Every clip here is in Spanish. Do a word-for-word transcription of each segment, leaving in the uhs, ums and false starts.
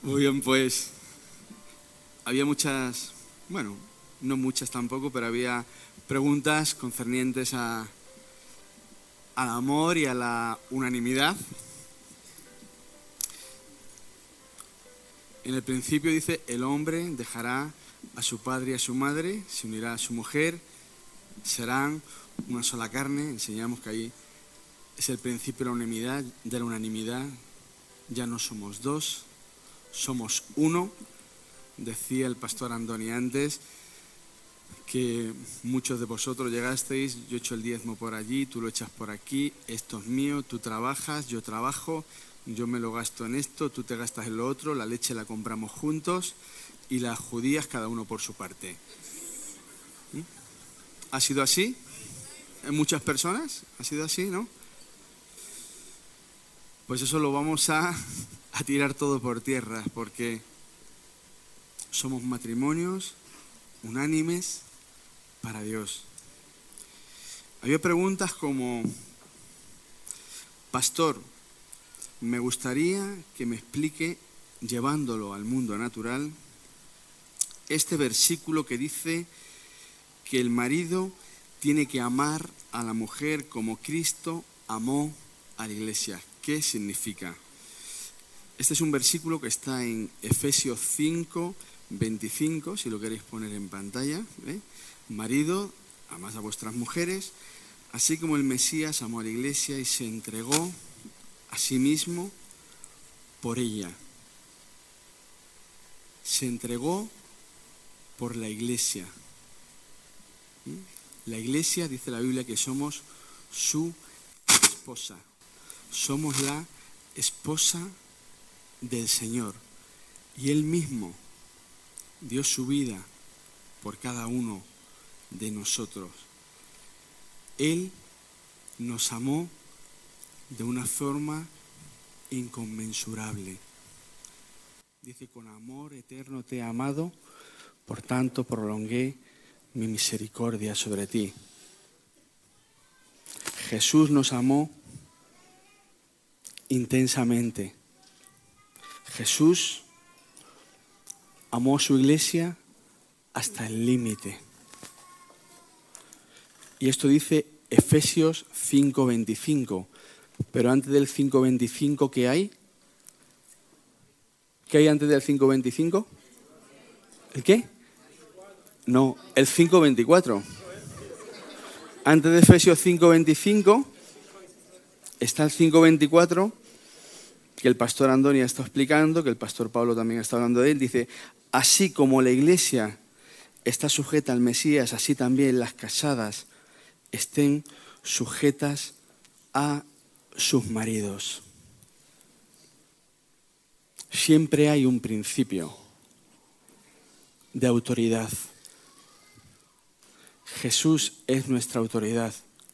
Muy bien, pues había muchas, bueno, no muchas tampoco, pero había preguntas concernientes a, al amor y a la unanimidad. En el principio dice, el hombre dejará a su padre y a su madre, se unirá a su mujer, serán una sola carne. Enseñamos que ahí es el principio de la unanimidad, de la unanimidad. Ya no somos dos, somos uno. Decía el pastor Andoni antes que muchos de vosotros llegasteis, yo echo el diezmo por allí, tú lo echas por aquí, esto es mío, tú trabajas, yo trabajo, yo me lo gasto en esto, tú te gastas en lo otro, la leche la compramos juntos y las judías cada uno por su parte. ¿Mm? ¿Ha sido así? ¿En muchas personas? ¿Ha sido así, no? Pues eso lo vamos a, a tirar todo por tierra, porque somos matrimonios unánimes para Dios. Había preguntas como, pastor, me gustaría que me explique, llevándolo al mundo natural, este versículo que dice que el marido tiene que amar a la mujer como Cristo amó a la iglesia. ¿Qué significa? Este es un versículo que está en Efesios cinco, veinticinco, si lo queréis poner en pantalla. ¿eh? Marido, amad a vuestras mujeres, así como el Mesías amó a la iglesia y se entregó a sí mismo por ella. Se entregó por la iglesia. ¿Mm? La iglesia, dice la Biblia, que somos su esposa. Somos la esposa del Señor. Y Él mismo dio su vida por cada uno de nosotros. Él nos amó de una forma inconmensurable. Dice, con amor eterno te he amado, por tanto prolongué mi misericordia sobre ti. Jesús nos amó intensamente. Jesús amó a su iglesia hasta el límite. Y esto dice Efesios cinco veinticinco. Pero antes del cinco veinticinco, ¿qué hay? ¿Qué hay antes del cinco veinticinco? ¿El qué? No, el cinco veinticuatro. Antes de Efesios cinco veinticinco está el cinco veinticuatro, que el pastor Andoni está explicando, que el pastor Pablo también está hablando de él. Dice, así como la iglesia está sujeta al Mesías, así también las casadas estén sujetas a sus maridos. Siempre hay un principio de autoridad. Jesús es nuestra autoridad.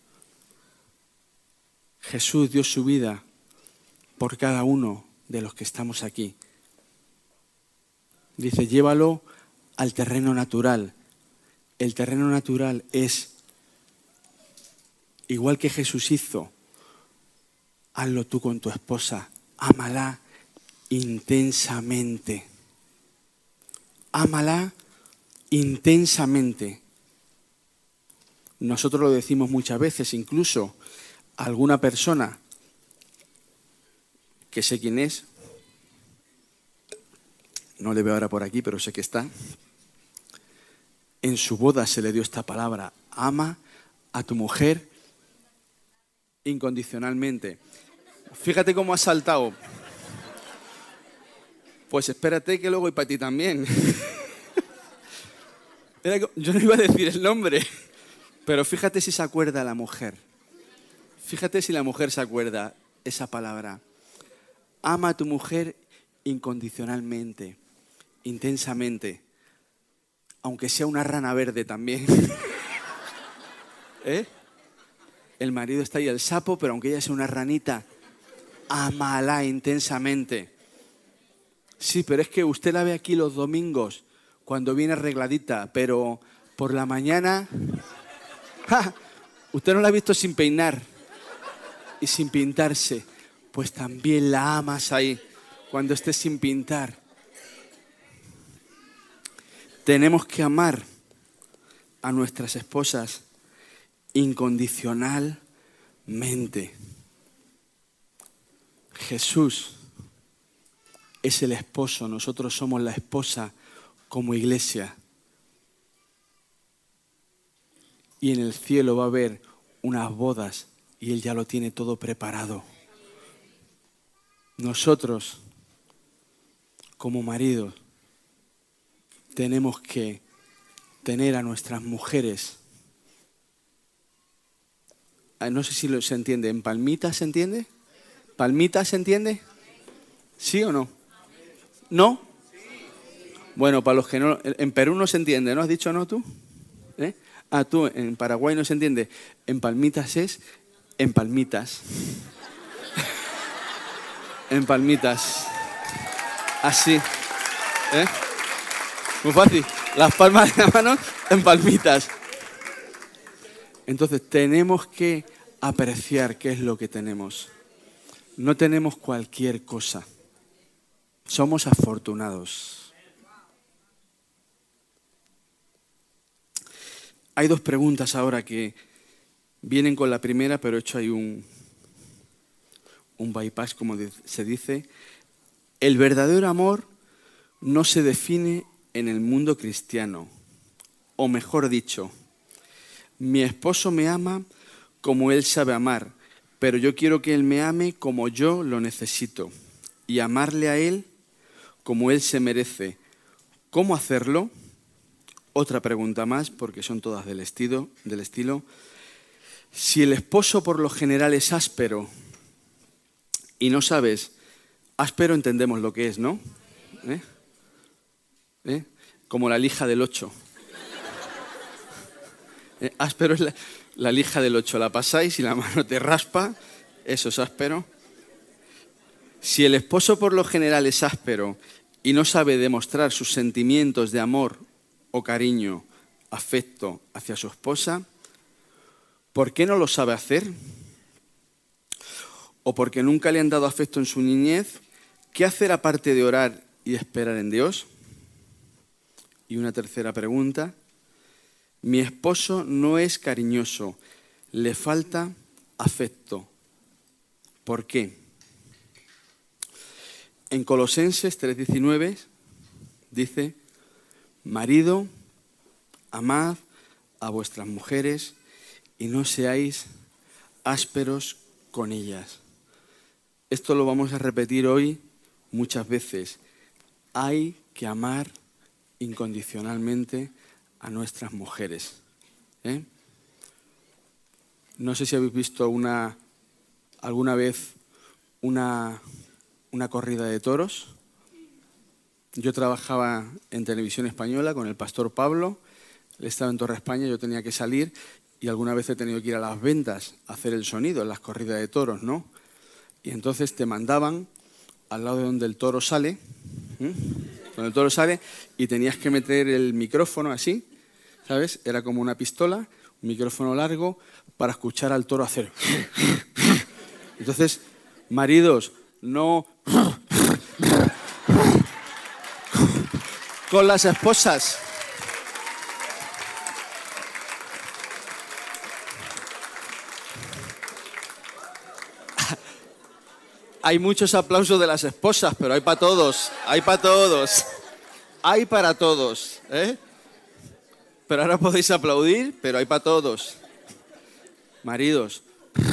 Jesús dio su vida por cada uno de los que estamos aquí. Dice, llévalo al terreno natural. El terreno natural es, igual que Jesús hizo, hazlo tú con tu esposa, ámala intensamente. Ámala intensamente. Nosotros lo decimos muchas veces, incluso alguna persona que sé quién es, no le veo ahora por aquí, pero sé que está, en su boda se le dio esta palabra, ama a tu mujer incondicionalmente. Fíjate cómo has saltado. Pues espérate que luego hay para ti también. Yo no iba a decir el nombre, pero fíjate si se acuerda la mujer. Fíjate si la mujer se acuerda esa palabra. Ama a tu mujer incondicionalmente, intensamente, aunque sea una rana verde también. ¿Eh? El marido está ahí el sapo, pero aunque ella sea una ranita, ámala intensamente. Sí, pero es que usted la ve aquí los domingos, cuando viene arregladita, pero por la mañana, ¡ja! Usted no la ha visto sin peinar y sin pintarse. Pues también la amas ahí, cuando estés sin pintar. Tenemos que amar a nuestras esposas incondicionalmente. Jesús es el esposo, nosotros somos la esposa como iglesia. Y en el cielo va a haber unas bodas y Él ya lo tiene todo preparado. Nosotros, como maridos, tenemos que tener a nuestras mujeres. No sé si lo, se entiende. ¿En palmitas se entiende? ¿Palmitas se entiende? ¿Sí o no? ¿No? Bueno, para los que no... En Perú no se entiende, ¿no? ¿Has dicho no tú? ¿Eh? Ah, tú, en Paraguay no se entiende. En palmitas es en palmitas. En palmitas. Así. ¿Eh? Muy fácil. Las palmas de la mano en palmitas. Entonces tenemos que apreciar qué es lo que tenemos. No tenemos cualquier cosa. Somos afortunados. Hay dos preguntas ahora que vienen con la primera, pero he hecho ahí un, un bypass, como se dice. El verdadero amor no se define en el mundo cristiano. O mejor dicho, mi esposo me ama como él sabe amar, pero yo quiero que él me ame como yo lo necesito y amarle a él como él se merece. ¿Cómo hacerlo? Otra pregunta más, porque son todas del estilo, del estilo. Si el esposo por lo general es áspero y no sabes, áspero entendemos lo que es, ¿no? ¿Eh? ¿Eh? Como la lija del ocho. ¿Eh? Áspero es la, la lija del ocho. La pasáis y la mano te raspa, eso es áspero. Si el esposo por lo general es áspero y no sabe demostrar sus sentimientos de amor o cariño, afecto hacia su esposa, ¿por qué no lo sabe hacer? ¿O porque nunca le han dado afecto en su niñez? ¿Qué hacer aparte de orar y esperar en Dios? Y una tercera pregunta. Mi esposo no es cariñoso, le falta afecto. ¿Por qué? En Colosenses tres diecinueve dice: marido, amad a vuestras mujeres y no seáis ásperos con ellas. Esto lo vamos a repetir hoy muchas veces. Hay que amar incondicionalmente a nuestras mujeres. ¿Eh? No sé si habéis visto una, alguna vez una, una corrida de toros. Yo trabajaba en Televisión Española con el pastor Pablo. Él estaba en Torre España, yo tenía que salir y alguna vez he tenido que ir a las ventas a hacer el sonido en las corridas de toros, ¿no? Y entonces te mandaban al lado de donde el toro sale, ¿eh? Donde el toro sale, y tenías que meter el micrófono así, ¿sabes? Era como una pistola, un micrófono largo, para escuchar al toro hacer. Entonces, maridos, no con las esposas. Hay muchos aplausos de las esposas, pero hay para todos, hay para todos, hay para todos, ¿eh? Pero ahora podéis aplaudir, pero hay para todos. Maridos,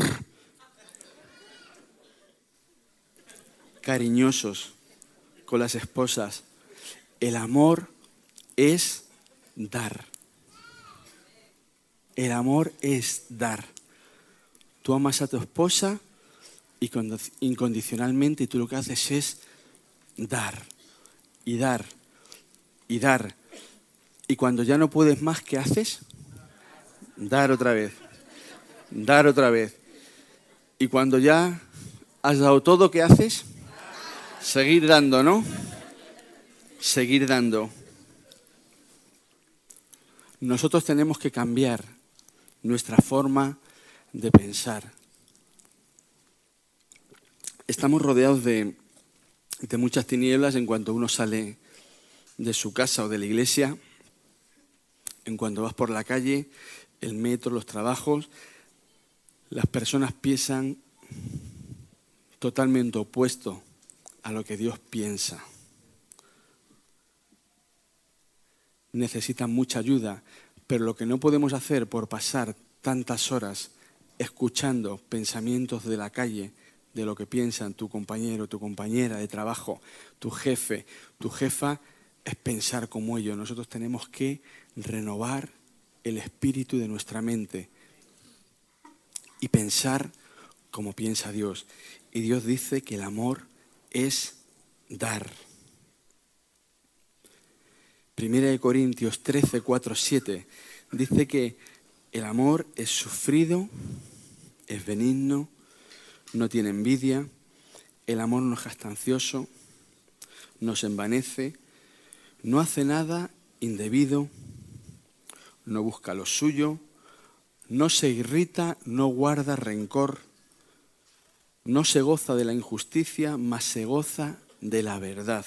cariñosos con las esposas. El amor es dar. El amor es dar. Tú amas a tu esposa y incondicionalmente, y tú lo que haces es dar, y dar, y dar. Y cuando ya no puedes más, ¿qué haces? Dar otra vez, dar otra vez. Y cuando ya has dado todo, ¿qué haces? Seguir dando, ¿no? Seguir dando. Nosotros tenemos que cambiar nuestra forma de pensar. Estamos rodeados de, de muchas tinieblas en cuanto uno sale de su casa o de la iglesia. En cuanto vas por la calle, el metro, los trabajos, las personas piensan totalmente opuesto a lo que Dios piensa. Necesitan mucha ayuda, pero lo que no podemos hacer por pasar tantas horas escuchando pensamientos de la calle, de lo que piensan tu compañero, tu compañera de trabajo, tu jefe, tu jefa, es pensar como ellos. Nosotros tenemos que renovar el espíritu de nuestra mente y pensar como piensa Dios. Y Dios dice que el amor es dar. Primera de Corintios trece, cuatro, siete dice que el amor es sufrido, es benigno, no tiene envidia, el amor no es jactancioso, no se envanece, no hace nada indebido, no busca lo suyo, no se irrita, no guarda rencor, no se goza de la injusticia, mas se goza de la verdad.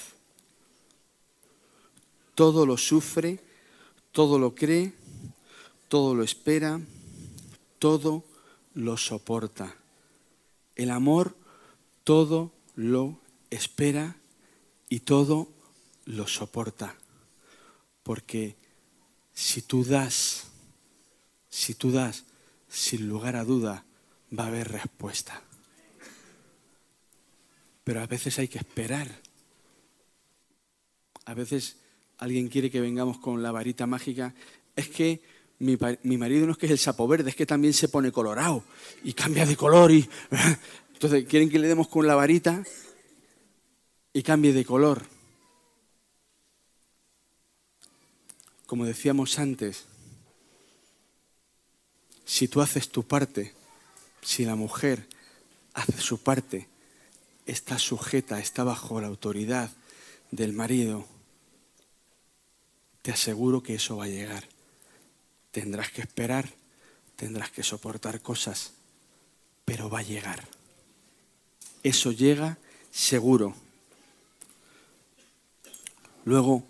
Todo lo sufre, todo lo cree, todo lo espera, todo lo soporta. El amor todo lo espera y todo lo soporta. Porque si tú das, si tú das, sin lugar a duda, va a haber respuesta. Pero a veces hay que esperar. A veces alguien quiere que vengamos con la varita mágica. Es que mi, mi marido no es que es el sapo verde, es que también se pone colorado y cambia de color. Y entonces quieren que le demos con la varita y cambie de color. Como decíamos antes, si tú haces tu parte, si la mujer hace su parte, está sujeta, está bajo la autoridad del marido, te aseguro que eso va a llegar. Tendrás que esperar, tendrás que soportar cosas, pero va a llegar. Eso llega seguro. Luego,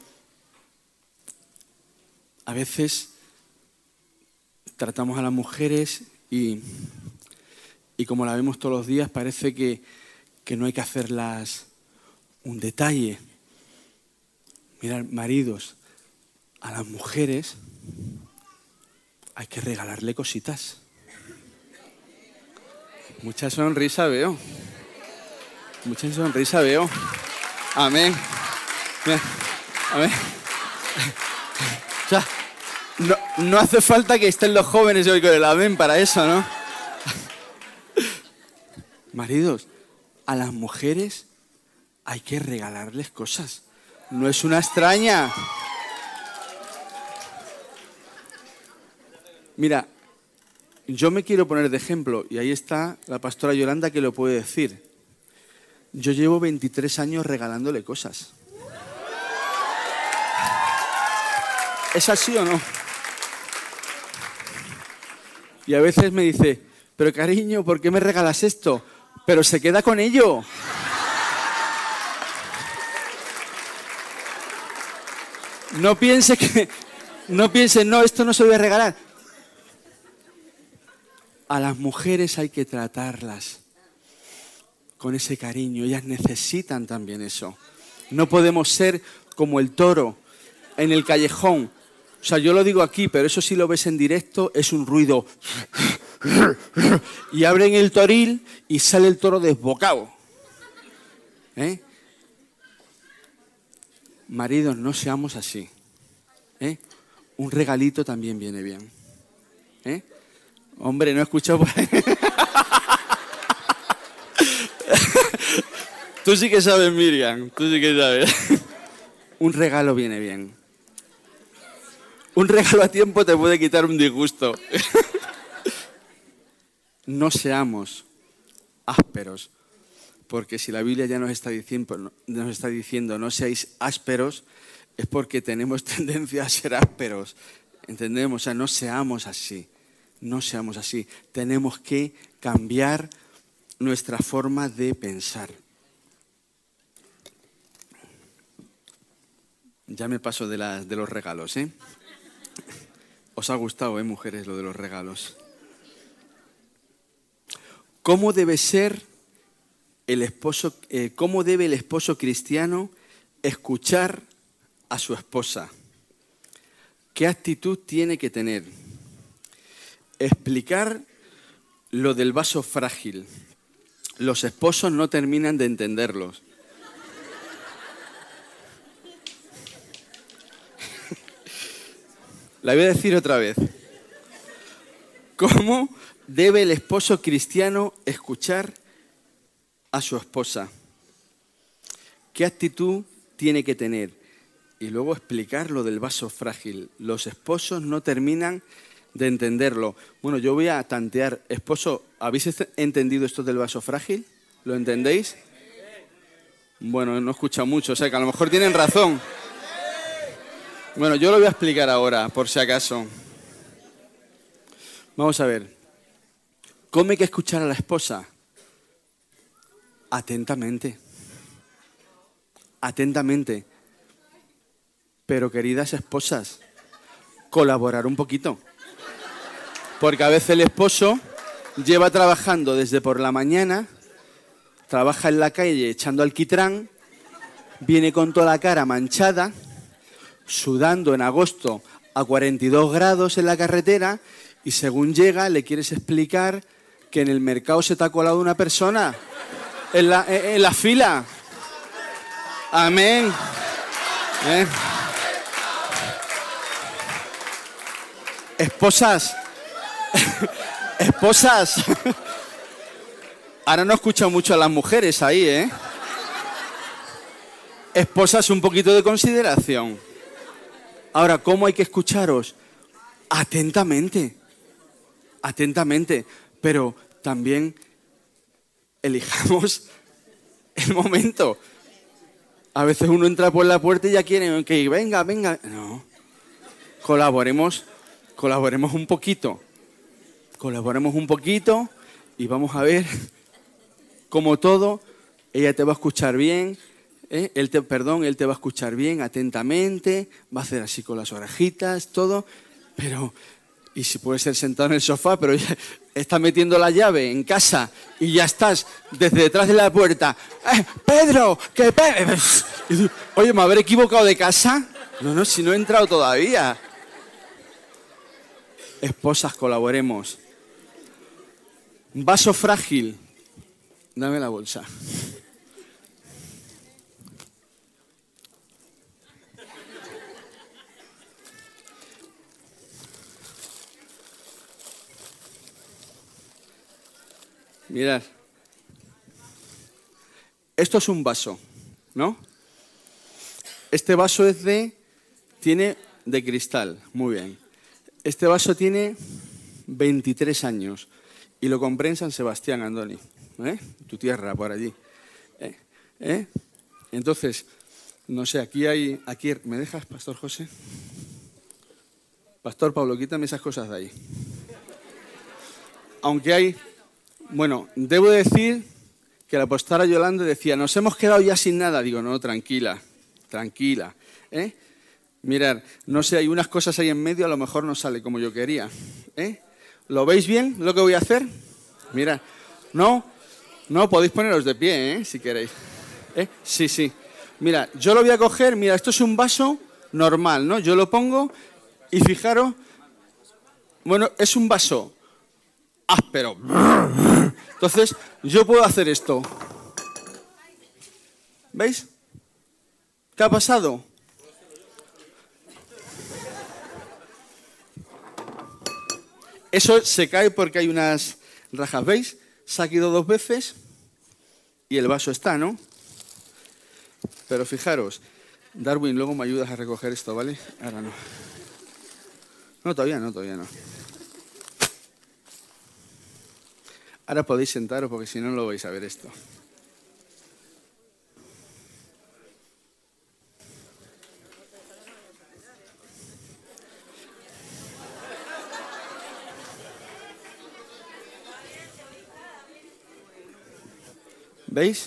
a veces tratamos a las mujeres y, y como la vemos todos los días, parece que, que no hay que hacerlas un detalle. Mirad, maridos, a las mujeres hay que regalarle cositas. Mucha sonrisa veo. Mucha sonrisa veo. Amén. Amén. O sea, no, no hace falta que estén los jóvenes hoy con el amén para eso, ¿no? Maridos, a las mujeres hay que regalarles cosas. No es una extraña. Mira, yo me quiero poner de ejemplo, y ahí está la pastora Yolanda que lo puede decir. Yo llevo veintitrés años regalándole cosas. ¿Es así o no? Y a veces me dice, pero cariño, ¿por qué me regalas esto? Pero se queda con ello. No piense que, no piense, no, esto no se lo voy a regalar. A las mujeres hay que tratarlas con ese cariño. Ellas necesitan también eso. No podemos ser como el toro en el callejón. O sea, yo lo digo aquí, pero eso sí lo ves en directo, es un ruido. Y abren el toril y sale el toro desbocado. ¿Eh? Maridos, no seamos así. ¿Eh? Un regalito también viene bien. ¿Eh? Hombre, no he escuchado por ahí. Tú sí que sabes, Miriam. Tú sí que sabes. Un regalo viene bien. Un regalo a tiempo te puede quitar un disgusto. No seamos ásperos, porque si la Biblia ya nos está diciendo, nos está diciendo no seáis ásperos, es porque tenemos tendencia a ser ásperos. ¿Entendemos? O sea, no seamos así. No seamos así. Tenemos que cambiar nuestra forma de pensar. Ya me paso de, la, de los regalos, ¿eh? Os ha gustado, ¿eh, mujeres, lo de los regalos? ¿Cómo debe ser el esposo, eh, cómo debe el esposo cristiano escuchar a su esposa? ¿Qué actitud tiene que tener? Explicar lo del vaso frágil. Los esposos no terminan de entenderlos. La voy a decir otra vez. ¿Cómo debe el esposo cristiano escuchar a su esposa? ¿Qué actitud tiene que tener? Y luego explicar lo del vaso frágil. Los esposos no terminan de entenderlo. Bueno, yo voy a tantear. Esposo, ¿habéis entendido esto del vaso frágil? ¿Lo entendéis? Bueno, no he escuchado mucho, o sea que a lo mejor tienen razón. Bueno, yo lo voy a explicar ahora, por si acaso. Vamos a ver. ¿Cómo hay que escuchar a la esposa? Atentamente. Atentamente. Pero, queridas esposas, colaborar un poquito. Porque a veces el esposo lleva trabajando desde por la mañana, trabaja en la calle echando alquitrán, viene con toda la cara manchada, sudando en agosto a cuarenta y dos grados en la carretera, y según llega le quieres explicar que en el mercado se te ha colado una persona en la, en la fila. Amén. ¿Eh? Esposas, esposas, ahora no escucho mucho a las mujeres ahí, ¿eh? Esposas, un poquito de consideración. Ahora, ¿cómo hay que escucharos? Atentamente, atentamente, pero también elijamos el momento. A veces uno entra por la puerta y ya quiere que venga, venga. No, colaboremos, colaboremos un poquito, colaboremos un poquito y vamos a ver cómo todo, ella te va a escuchar bien. ¿Eh? Él te, perdón, él te va a escuchar bien, atentamente, va a hacer así con las orejitas, todo, pero, y si puede ser sentado en el sofá, pero ya está metiendo la llave en casa y ya estás desde detrás de la puerta. ¡Eh, Pedro! ¡Que Pedro! Oye, ¿me habré equivocado de casa? No, no, si no he entrado todavía. Esposas, colaboremos. Vaso frágil. Dame la bolsa. Mirad, esto es un vaso, ¿no? Este vaso es de, tiene de cristal, muy bien. Este vaso tiene veintitrés años y lo compré en San Sebastián, Andoni, ¿eh? Tu tierra, por allí. ¿Eh? ¿Eh? Entonces, no sé, aquí hay, aquí, ¿me dejas, Pastor José? Pastor Pablo, quítame esas cosas de ahí. Aunque hay... Bueno, debo decir que la pastora Yolanda decía, nos hemos quedado ya sin nada. Digo, no, tranquila, tranquila. ¿Eh? Mirad, no sé, hay unas cosas ahí en medio, a lo mejor no sale como yo quería. ¿Eh? ¿Lo veis bien lo que voy a hacer? Mirad, no, no, podéis poneros de pie, ¿eh? Si queréis. ¿Eh? Sí, sí. Mira, yo lo voy a coger, mira, esto es un vaso normal, ¿no? Yo lo pongo y fijaros, bueno, es un vaso áspero. Entonces, yo puedo hacer esto. ¿Veis? ¿Qué ha pasado? Eso se cae porque hay unas rajas, ¿veis? Se ha caído dos veces y el vaso está, ¿no? Pero fijaros, Darwin, luego me ayudas a recoger esto, ¿vale? Ahora no. No, todavía no, todavía no. Ahora podéis sentaros porque si no, no lo vais a ver esto. ¿Veis?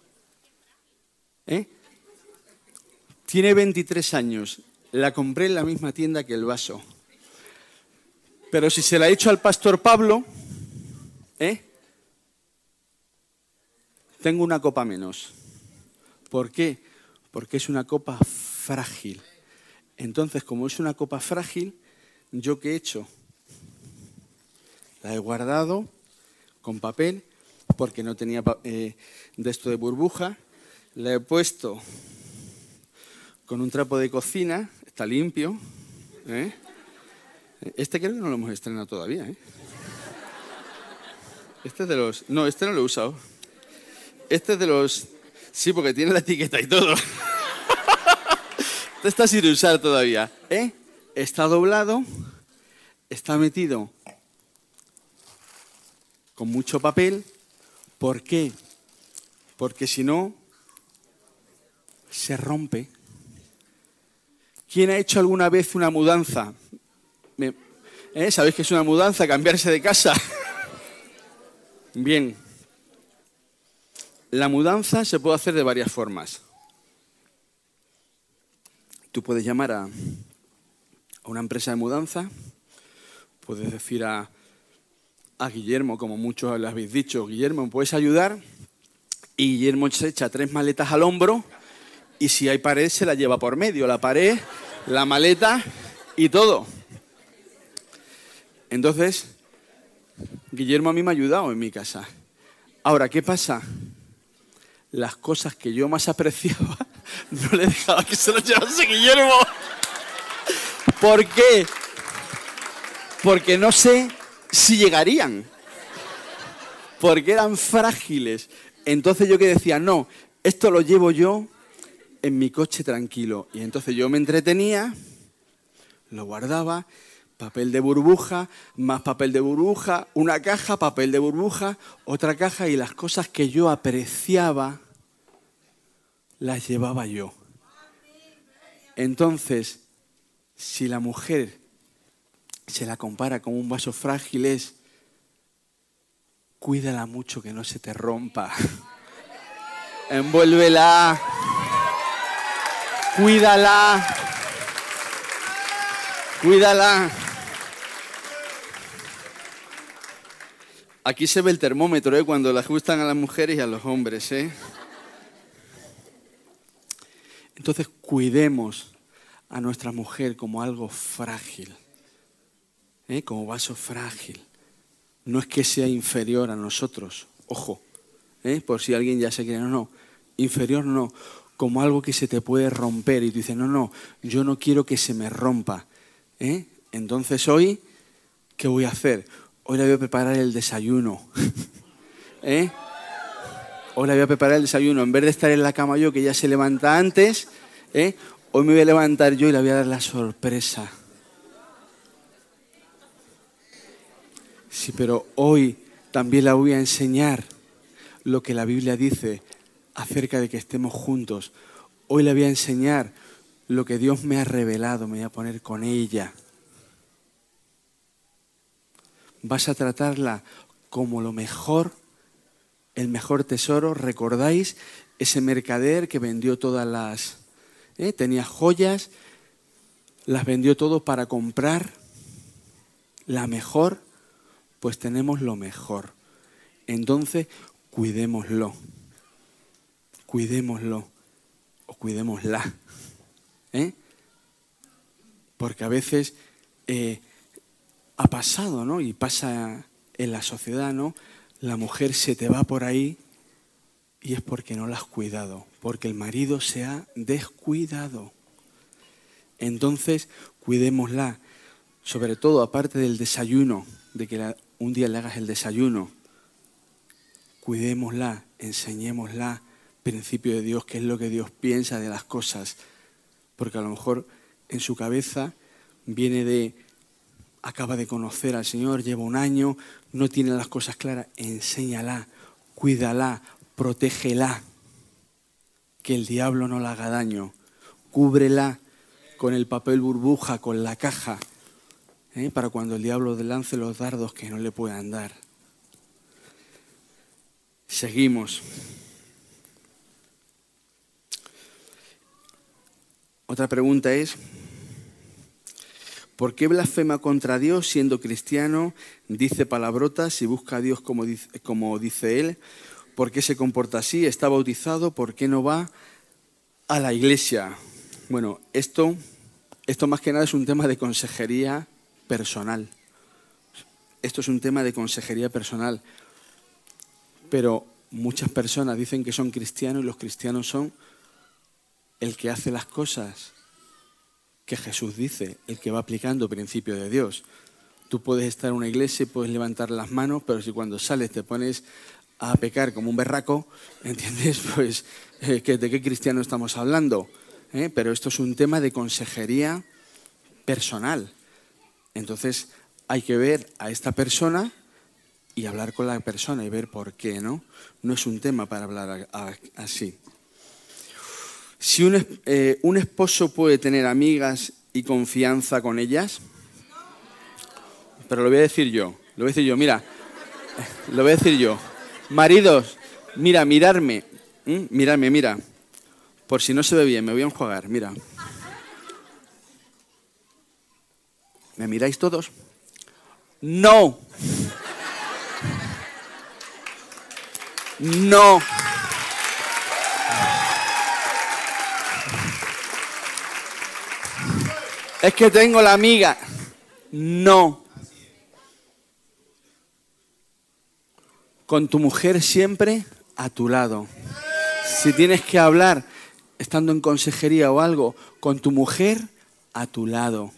¿Eh? Tiene veintitrés años. La compré en la misma tienda que el vaso. Pero si se la he hecho al pastor Pablo, ¿eh? Tengo una copa menos. ¿Por qué? Porque es una copa frágil. Entonces, como es una copa frágil, ¿yo qué he hecho? La he guardado con papel, porque no tenía eh, de esto de burbuja. La he puesto con un trapo de cocina, está limpio. ¿eh? Este creo que no lo hemos estrenado todavía. ¿eh? Este es de los... No, este no lo he usado. Este es de los... Sí, porque tiene la etiqueta y todo. Este está sin usar todavía. ¿eh? Está doblado, está metido con mucho papel. ¿Por qué? Porque si no, se rompe. ¿Quién ha hecho alguna vez una mudanza? ¿Eh? ¿Sabéis qué es una mudanza? Cambiarse de casa. Bien. La mudanza se puede hacer de varias formas. Tú puedes llamar a, a una empresa de mudanza, puedes decir a, a Guillermo, como muchos le habéis dicho, Guillermo, ¿me puedes ayudar? Y Guillermo se echa tres maletas al hombro y si hay pared se la lleva por medio, la pared, la maleta y todo. Entonces, Guillermo a mí me ha ayudado en mi casa. Ahora, ¿qué pasa? Las cosas que yo más apreciaba no le dejaba que se las llevase Guillermo. ¿Por qué? Porque no sé si llegarían. Porque eran frágiles. Entonces yo que decía, no, esto lo llevo yo en mi coche tranquilo. Y entonces yo me entretenía, lo guardaba, papel de burbuja, más papel de burbuja, una caja, papel de burbuja, otra caja y las cosas que yo apreciaba las llevaba yo. Entonces, si la mujer se la compara con un vaso frágil es, cuídala mucho que no se te rompa. Envuélvela. Cuídala. Cuídala. Aquí se ve el termómetro, ¿eh? Cuando le ajustan a las mujeres y a los hombres, ¿eh? Entonces, cuidemos a nuestra mujer como algo frágil, ¿eh? Como vaso frágil. No es que sea inferior a nosotros, ojo, ¿eh? Por si alguien ya se cree, no, no, inferior no, como algo que se te puede romper y tú dices, no, no, yo no quiero que se me rompa, ¿eh? Entonces hoy, ¿qué voy a hacer? Hoy le voy a preparar el desayuno, ¿eh? Hoy le voy a preparar el desayuno, en vez de estar en la cama yo, que ya se levanta antes, ¿eh? Hoy me voy a levantar yo y le voy a dar la sorpresa. Sí, pero hoy también la voy a enseñar lo que la Biblia dice acerca de que estemos juntos. Hoy le voy a enseñar lo que Dios me ha revelado, me voy a poner con ella. Vas a tratarla como lo mejor, el mejor tesoro. ¿Recordáis ese mercader que vendió todas las... Eh, tenía joyas, las vendió todo para comprar la mejor? Pues tenemos lo mejor. Entonces, cuidémoslo. Cuidémoslo. O cuidémosla. ¿Eh? Porque a veces eh, ha pasado, ¿no? Y pasa en la sociedad, ¿no? La mujer se te va por ahí y es porque no la has cuidado. Porque el marido se ha descuidado. Entonces, cuidémosla. Sobre todo, aparte del desayuno, de que la, un día le hagas el desayuno, cuidémosla, enseñémosla, principio de Dios, qué es lo que Dios piensa de las cosas. Porque a lo mejor en su cabeza viene de, acaba de conocer al Señor, lleva un año, no tiene las cosas claras, enséñala, cuídala, protégela, que el diablo no le haga daño, cúbrela con el papel burbuja, con la caja, ¿eh? Para cuando el diablo lance los dardos que no le puedan dar. Seguimos. Otra pregunta es, ¿Por qué blasfema contra Dios siendo cristiano? Dice palabrotas y busca a Dios como dice, como dice él. ¿Por qué se comporta así? ¿Está bautizado? ¿Por qué no va a la iglesia? Bueno, esto, esto más que nada es un tema de consejería personal. Esto es un tema de consejería personal. Pero muchas personas dicen que son cristianos y los cristianos son el que hace las cosas que Jesús dice, el que va aplicando principios de Dios. Tú puedes estar en una iglesia y puedes levantar las manos, pero si cuando sales te pones a pecar como un berraco, ¿entiendes? Pues, eh, ¿de qué cristiano estamos hablando? ¿Eh? Pero esto es un tema de consejería personal. Entonces, hay que ver a esta persona y hablar con la persona y ver por qué, ¿no? No es un tema para hablar a, a, así. Si un, eh, un esposo puede tener amigas y confianza con ellas, pero lo voy a decir yo, lo voy a decir yo, mira, lo voy a decir yo. Maridos, mira, mirarme, ¿m? mirarme, mira, por si no se ve bien, me voy a enjuagar, mira. ¿Me miráis todos? No. No. Es que tengo la amiga. No. Con tu mujer siempre a tu lado. Si tienes que hablar, estando en consejería o algo, con tu mujer a tu lado.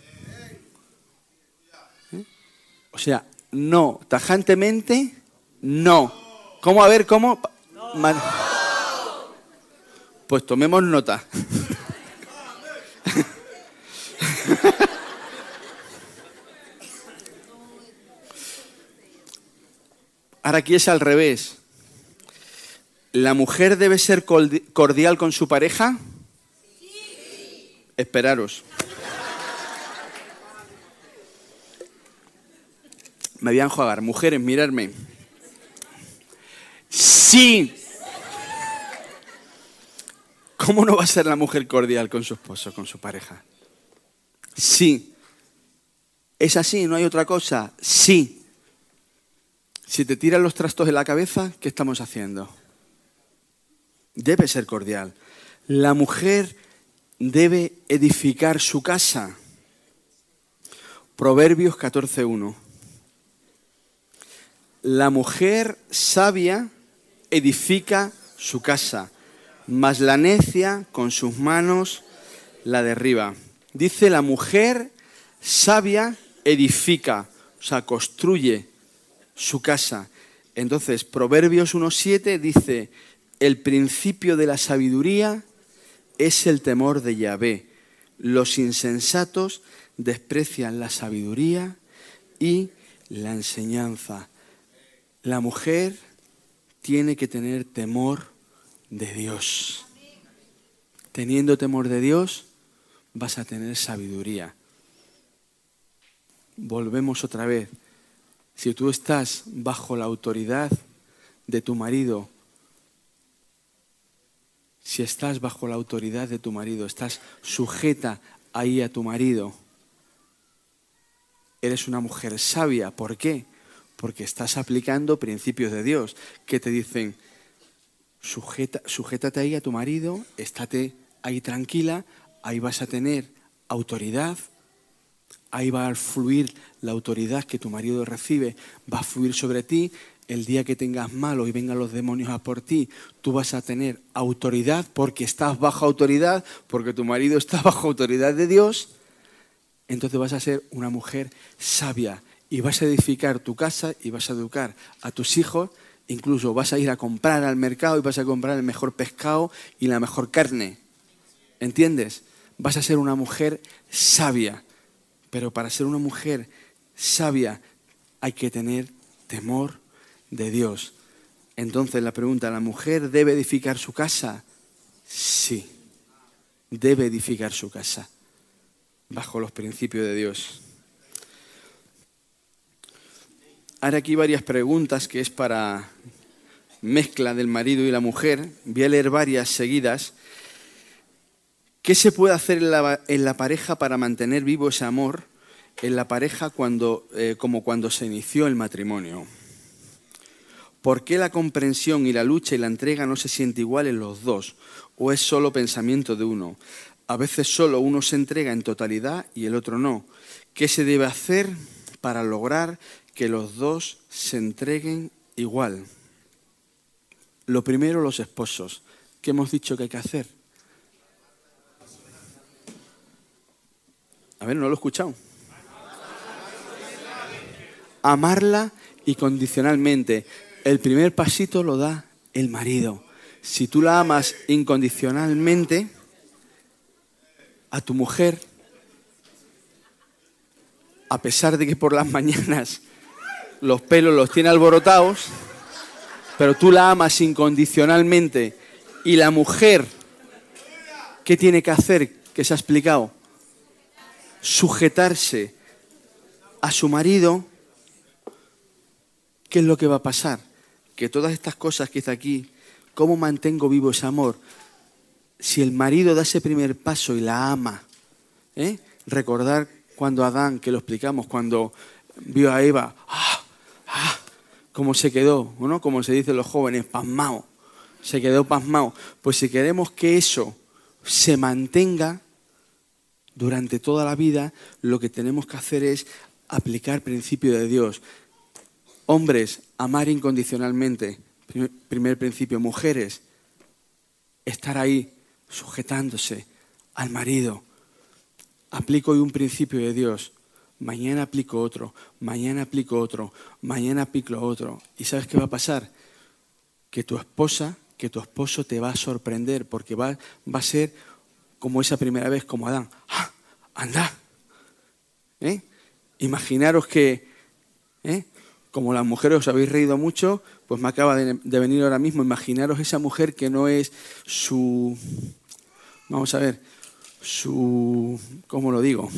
¿Eh? O sea, no. Tajantemente, no. ¿Cómo? A ver, ¿cómo? No. Pues tomemos nota. Ahora aquí es al revés. ¿La mujer debe ser cordial con su pareja? Sí. Esperaros. Me voy a enjuagar. Mujeres, mirarme. Sí. ¿Cómo no va a ser la mujer cordial con su esposo, con su pareja? Sí. ¿Es así? ¿No hay otra cosa? Sí. Si te tiran los trastos de la cabeza, ¿qué estamos haciendo? Debe ser cordial. La mujer debe edificar su casa. Proverbios catorce uno. La mujer sabia edifica su casa, mas la necia con sus manos la derriba. Dice, la mujer sabia edifica, o sea, construye su casa. Entonces, Proverbios uno siete dice, el principio de la sabiduría es el temor de Yahvé. Los insensatos desprecian la sabiduría y la enseñanza. La mujer tiene que tener temor de Dios. Teniendo temor de Dios, vas a tener sabiduría. Volvemos otra vez. Si tú estás bajo la autoridad de tu marido, si estás bajo la autoridad de tu marido, estás sujeta ahí a tu marido, eres una mujer sabia. ¿Por qué? Porque estás aplicando principios de Dios que te dicen, sujeta, sujétate ahí a tu marido, estate ahí tranquila, ahí vas a tener autoridad. Ahí va a fluir la autoridad que tu marido recibe, va a fluir sobre ti. El día que tengas malo y vengan los demonios a por ti, tú vas a tener autoridad porque estás bajo autoridad, porque tu marido está bajo autoridad de Dios. Entonces vas a ser una mujer sabia y vas a edificar tu casa y vas a educar a tus hijos. Incluso vas a ir a comprar al mercado y vas a comprar el mejor pescado y la mejor carne. ¿Entiendes? Vas a ser una mujer sabia. Pero para ser una mujer sabia hay que tener temor de Dios. Entonces la pregunta, ¿la mujer debe edificar su casa? Sí, debe edificar su casa bajo los principios de Dios. Ahora aquí varias preguntas que es para mezcla del marido y la mujer. Voy a leer varias seguidas. ¿Qué se puede hacer en la, en la pareja para mantener vivo ese amor en la pareja cuando, eh, como cuando se inició el matrimonio. ¿Por qué la comprensión y la lucha y la entrega no se siente igual en los dos? ¿O es solo pensamiento de uno? A veces solo uno se entrega en totalidad y el otro no. ¿Qué se debe hacer para lograr que los dos se entreguen igual? Lo primero, los esposos. ¿Qué hemos dicho que hay que hacer? A ver, no lo he escuchado. Amarla incondicionalmente. El primer pasito lo da el marido. Si tú la amas incondicionalmente a tu mujer, a pesar de que por las mañanas los pelos los tiene alborotados, pero tú la amas incondicionalmente y la mujer, ¿qué tiene que hacer? Que se ha explicado. Sujetarse a su marido. ¿Qué es lo que va a pasar? Que todas estas cosas que hice aquí, ¿cómo mantengo vivo ese amor? Si el marido da ese primer paso y la ama, ¿eh? Recordar cuando Adán, que lo explicamos, cuando vio a Eva, ¡ah! ¡ah! Cómo se quedó, ¿no? Como se dice los jóvenes, pasmado. Se quedó pasmado. Pues si queremos que eso se mantenga durante toda la vida, lo que tenemos que hacer es aplicar principio de Dios. Hombres, amar incondicionalmente. Primer, primer principio. Mujeres, estar ahí sujetándose al marido. Aplico hoy un principio de Dios. Mañana aplico otro. Mañana aplico otro. Mañana aplico otro. ¿Y sabes qué va a pasar? Que tu esposa, que tu esposo te va a sorprender porque va, va a ser como esa primera vez, como Adán. ¡Ah! ¡Anda! ¿Eh? Imaginaros que... ¿eh? Como las mujeres os habéis reído mucho, pues me acaba de, de venir ahora mismo. Imaginaros esa mujer que no es su... Vamos a ver. Su... ¿Cómo lo digo?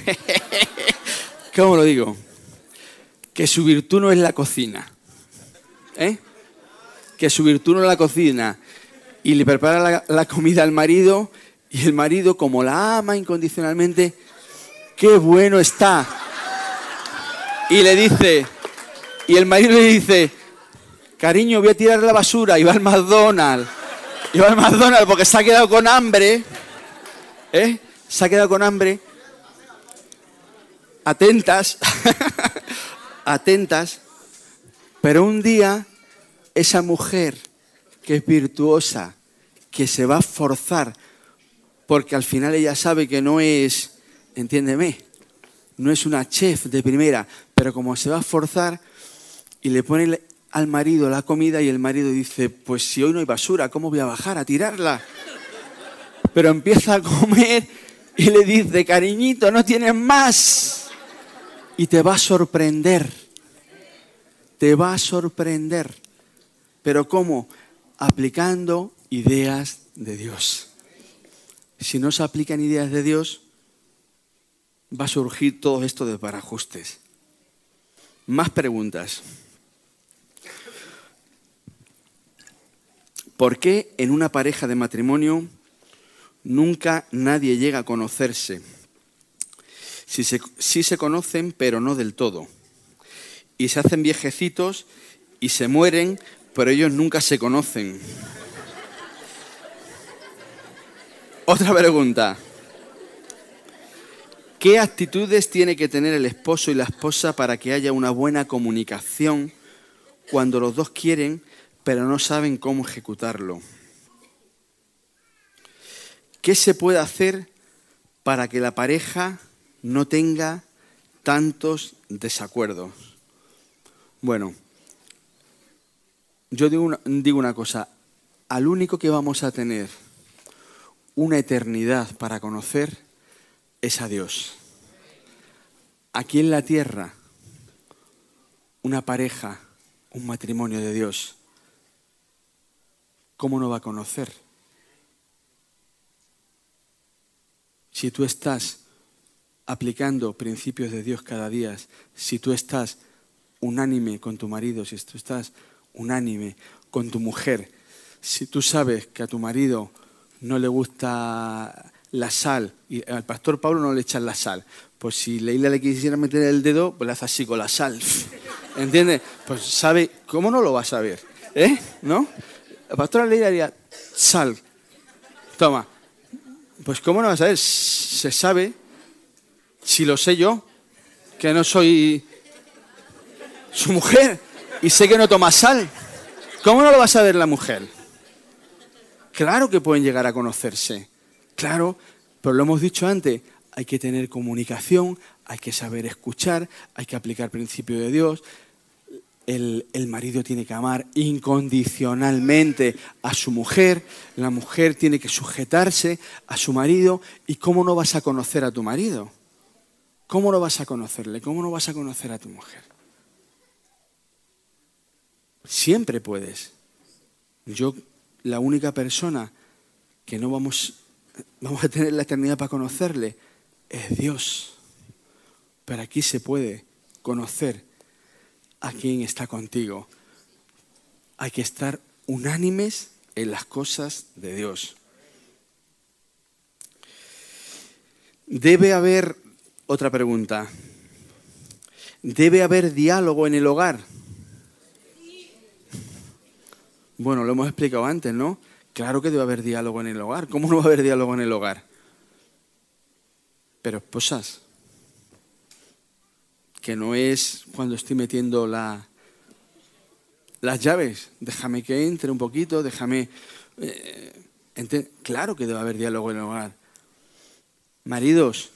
¿Cómo lo digo? Que su virtud no es la cocina. ¿Eh? Que su virtud no es la cocina. Y le prepara la, la comida al marido y el marido, como la ama incondicionalmente, ¡qué bueno está! Y le dice... Y el marido le dice, cariño, voy a tirar la basura. Y va al McDonald's. Y va al McDonald's porque se ha quedado con hambre. ¿Eh? Se ha quedado con hambre. Atentas. Atentas. Pero un día, esa mujer que es virtuosa, que se va a forzar, porque al final ella sabe que no es, entiéndeme, no es una chef de primera, pero como se va a forzar... Y le pone al marido la comida y el marido dice, pues si hoy no hay basura, ¿cómo voy a bajar a tirarla? Pero empieza a comer y le dice, cariñito, no tienes más. Y te va a sorprender. Te va a sorprender. ¿Pero cómo? Aplicando ideas de Dios. Si no se aplican ideas de Dios, va a surgir todo esto de desbarajustes. Más preguntas. ¿Por qué en una pareja de matrimonio nunca nadie llega a conocerse? Sí se, sí se conocen, pero no del todo. Y se hacen viejecitos y se mueren, pero ellos nunca se conocen. Otra pregunta. ¿Qué actitudes tiene que tener el esposo y la esposa para que haya una buena comunicación cuando los dos quieren, pero no saben cómo ejecutarlo? ¿Qué se puede hacer para que la pareja no tenga tantos desacuerdos? Bueno, yo digo una, digo una cosa. Al único que vamos a tener una eternidad para conocer es a Dios. Aquí en la tierra, una pareja, un matrimonio de Dios, ¿cómo no va a conocer? Si tú estás aplicando principios de Dios cada día, si tú estás unánime con tu marido, si tú estás unánime con tu mujer, si tú sabes que a tu marido no le gusta la sal. Y al pastor Pablo no le echan la sal. Pues si Leila le quisiera meter el dedo, pues le hace así con la sal. ¿Entiendes? Pues sabe, ¿cómo no lo va a saber? ¿Eh? ¿No? La pastora Leila haría sal. Toma. Pues ¿cómo no va a saber? Se sabe, si lo sé yo, que no soy su mujer y sé que no toma sal. ¿Cómo no lo va a saber la mujer? Claro que pueden llegar a conocerse. Claro, pero lo hemos dicho antes, hay que tener comunicación, hay que saber escuchar, hay que aplicar principio de Dios. El, el marido tiene que amar incondicionalmente a su mujer, la mujer tiene que sujetarse a su marido. ¿Y cómo no vas a conocer a tu marido? ¿Cómo no vas a conocerle? ¿Cómo no vas a conocer a tu mujer? Siempre puedes. Yo, la única persona que no vamos, vamos a tener la eternidad para conocerle es Dios. Pero aquí se puede conocer a quien está contigo. Hay que estar unánimes en las cosas de Dios. Debe haber, otra pregunta, ¿debe haber diálogo en el hogar? Bueno, lo hemos explicado antes, ¿no? Claro que debe haber diálogo en el hogar. ¿Cómo no va a haber diálogo en el hogar? Pero esposas, que no es cuando estoy metiendo la, las llaves. Déjame que entre un poquito, déjame... Eh, ente- claro que debe haber diálogo en el hogar. Maridos,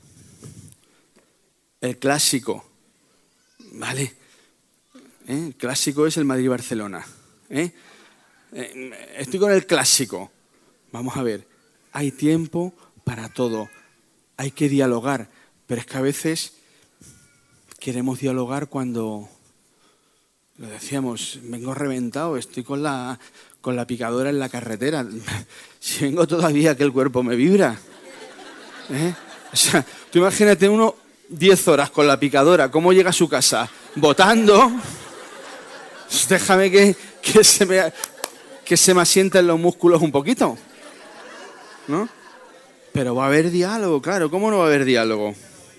el clásico, ¿vale? ¿Eh? El clásico es el Madrid-Barcelona. ¿Eh? Eh, estoy con el clásico. Vamos a ver, hay tiempo para todo. Hay que dialogar, pero es que a veces queremos dialogar cuando, lo decíamos, vengo reventado, estoy con la, con la picadora en la carretera. Si vengo todavía que el cuerpo me vibra. ¿Eh? O sea, tú imagínate uno diez horas con la picadora, ¿cómo llega a su casa? Botando. Déjame que, que, se me, que se me asienten los músculos un poquito, ¿no? Pero va a haber diálogo, claro. ¿Cómo no va a haber diálogo?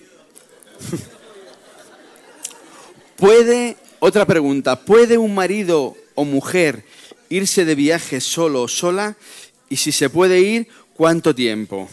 ¿Puede, otra pregunta, ¿puede un marido o mujer irse de viaje solo o sola? Y si se puede ir, ¿cuánto tiempo?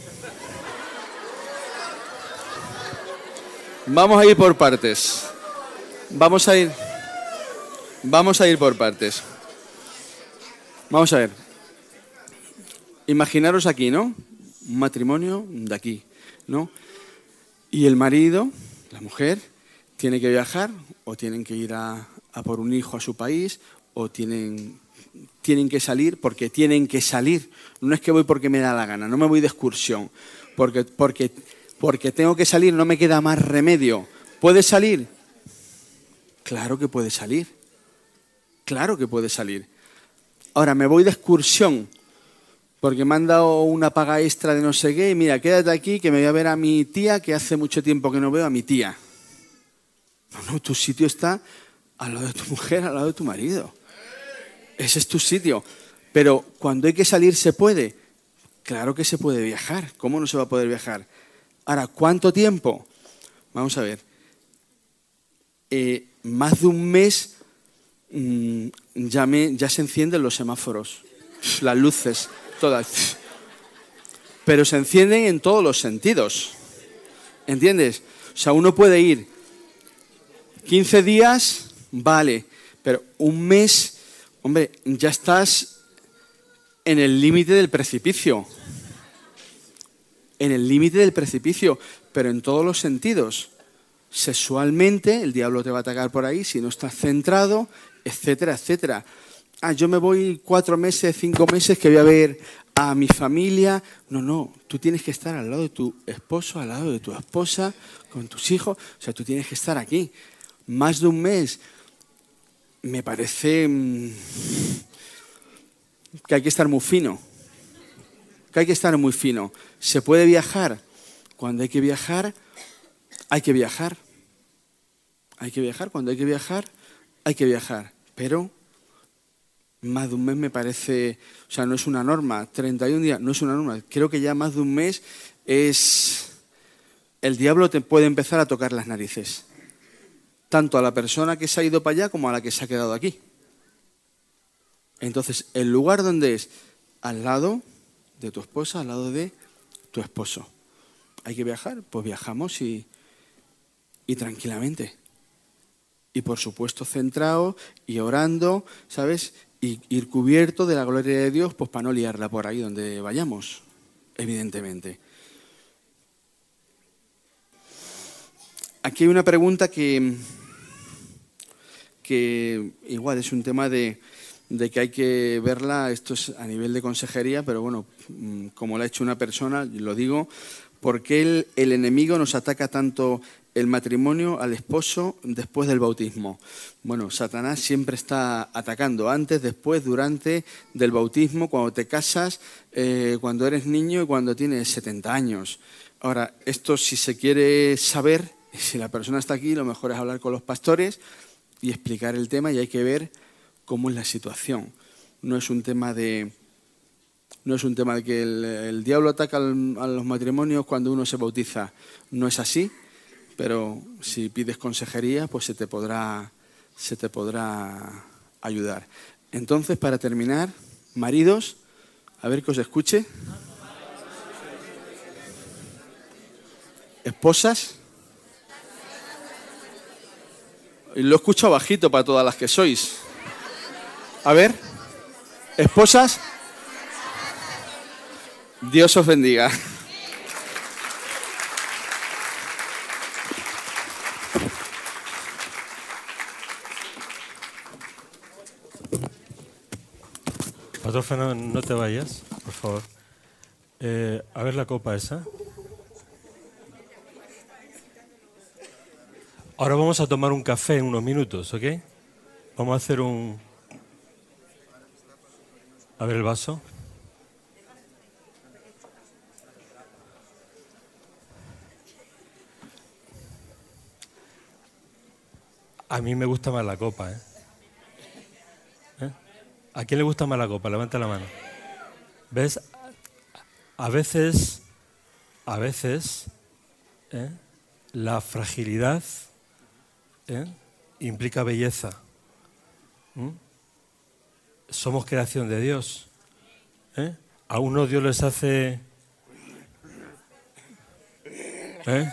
Vamos a ir por partes. Vamos a ir... Vamos a ir por partes. Vamos a ver. Imaginaros aquí, ¿no? Un matrimonio de aquí, ¿no? Y el marido, la mujer, tiene que viajar o tienen que ir a, a por un hijo a su país o tienen, tienen que salir porque tienen que salir. No es que voy porque me da la gana, no me voy de excursión. Porque, porque, porque tengo que salir, no me queda más remedio. ¿Puede salir? Claro que puede salir. Claro que puede salir. Ahora, me voy de excursión porque me han dado una paga extra de no sé qué y mira, quédate aquí que me voy a ver a mi tía que hace mucho tiempo que no veo a mi tía. No, no, tu sitio está al lado de tu mujer, al lado de tu marido. Ese es tu sitio. Pero cuando hay que salir, ¿se puede? Claro que se puede viajar. ¿Cómo no se va a poder viajar? Ahora, ¿cuánto tiempo? Vamos a ver. Eh, más de un mes... Ya, me, ya se encienden los semáforos, las luces, todas. Pero se encienden en todos los sentidos. ¿Entiendes? O sea, uno puede ir quince días, vale, pero un mes, hombre, ya estás en el límite del precipicio. En el límite del precipicio, pero en todos los sentidos. Sexualmente, el diablo te va a atacar por ahí si no estás centrado, etcétera, etcétera. Ah, yo me voy cuatro meses, cinco meses que voy a ver a mi familia. No, no, tú tienes que estar al lado de tu esposo, al lado de tu esposa, con tus hijos. O sea, tú tienes que estar aquí. Más de un mes, me parece mmm, que hay que estar muy fino. Que hay que estar muy fino. ¿Se puede viajar? Cuando hay que viajar, hay que viajar. Hay que viajar. Cuando hay que viajar, hay que viajar. Pero Más de un mes me parece, o sea, no es una norma. treinta y un días no es una norma. Creo que ya más de un mes es... El diablo te puede empezar a tocar las narices. Tanto a la persona que se ha ido para allá como a la que se ha quedado aquí. Entonces, el lugar donde es, al lado de tu esposa, al lado de tu esposo. ¿Hay que viajar? Pues viajamos y, y tranquilamente. Y por supuesto centrado y orando, ¿sabes? Y ir cubierto de la gloria de Dios, pues para no liarla por ahí donde vayamos, evidentemente. Aquí hay una pregunta que, que igual es un tema de, de que hay que verla, esto es a nivel de consejería, pero bueno, como lo ha hecho una persona, lo digo, ¿por qué el, el enemigo nos ataca tanto el matrimonio al esposo después del bautismo? Bueno, Satanás siempre está atacando, antes, después, durante del bautismo, cuando te casas, eh, cuando eres niño y cuando tienes setenta años. Ahora, esto si se quiere saber, si la persona está aquí, lo mejor es hablar con los pastores y explicar el tema, y hay que ver cómo es la situación. No es un tema de... No es un tema de que el, el diablo ataca al, a los matrimonios cuando uno se bautiza. No es así, pero si pides consejería, pues se te podrá, se te podrá ayudar. Entonces, para terminar, maridos, a ver que os escuche. Esposas. Y lo escucho bajito para todas las que sois. A ver, esposas. Dios os bendiga. Pastor Fernando, no te vayas, por favor. Eh, a ver la copa esa. Ahora vamos a tomar un café en unos minutos, ¿ok? Vamos a hacer un... A ver el vaso. A mí me gusta más la copa, ¿eh? ¿Eh? ¿A quién le gusta más la copa? Levanta la mano. ¿Ves? A veces, a veces, ¿eh? La fragilidad, ¿eh? implica belleza. ¿Mm? Somos creación de Dios. ¿Eh? A unos Dios les hace... ¿Eh?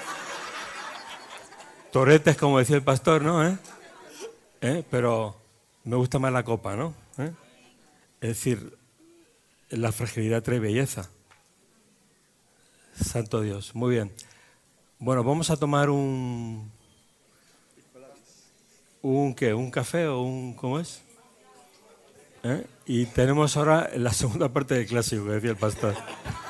Toretes, como decía el pastor, ¿no? ¿Eh? ¿Eh? Pero me gusta más la copa, ¿no? ¿Eh? Es decir, la fragilidad trae belleza. Santo Dios. Muy bien. Bueno, vamos a tomar un... ¿Un qué? ¿Un café o un... ¿Cómo es? ¿Eh? Y tenemos ahora la segunda parte del clásico que decía el pastor.